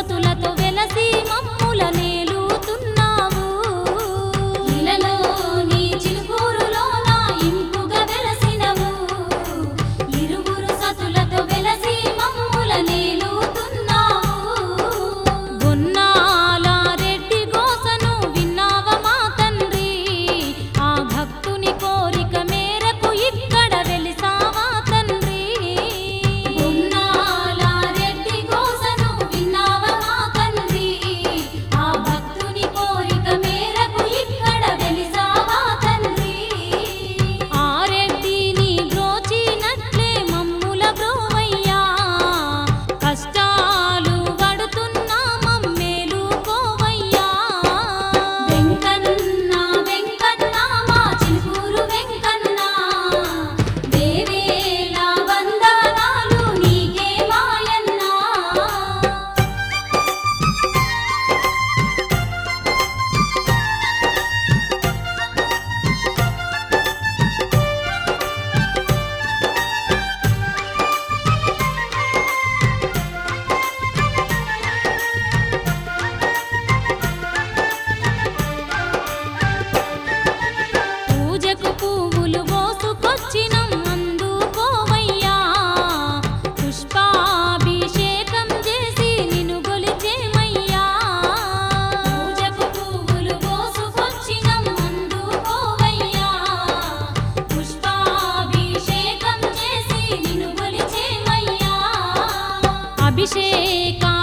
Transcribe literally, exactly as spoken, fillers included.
సతులతో వెలసి మమ్ముల నేలుతున్నావు ఇలలో నీ చిలుకూరులో నా ఇంపుగా వెలసినవు ఇరువురు సతులతో వెలసి మమ్ముల నేలుతున్నావు గొన్నాల రెడ్డి గోసను విన్నావ మా తండ్రి ఆ భక్తుని కోరిక మేరకు ఇక్కడ వెలిసావా తండ్రి గొన్నాల రెడ్డి గోసను విన్నావ మా తండ్రి ఆ భక్తుని కోరిక మేరకు ఇక్కడ వెలిసావా తండ్రి ఆ రెడ్డిని బ్రోచినట్లే మమ్ముల బ్రోవయ్యా కష్టాలు పడుతున్నా మమ్మేలు కోవయ్యా వెంకన్న వెంకన్న మా చిలుకూరు వెంకన్న దేవేల వందనాలు నీకే మాయన్నా పూజకు పువ్వులు కోసుకొచ్చినం అందుకోవయ్యా పుష్పాభిషేకం చేసి నిన్ను గొలిచేమయ్యా పూజకు పువ్వులు కోసుకొచ్చినం అందుకోవయ్యా పుష్పాభిషేకం చేసి నిన్ను గొలిచేమయ్యా అభిషేక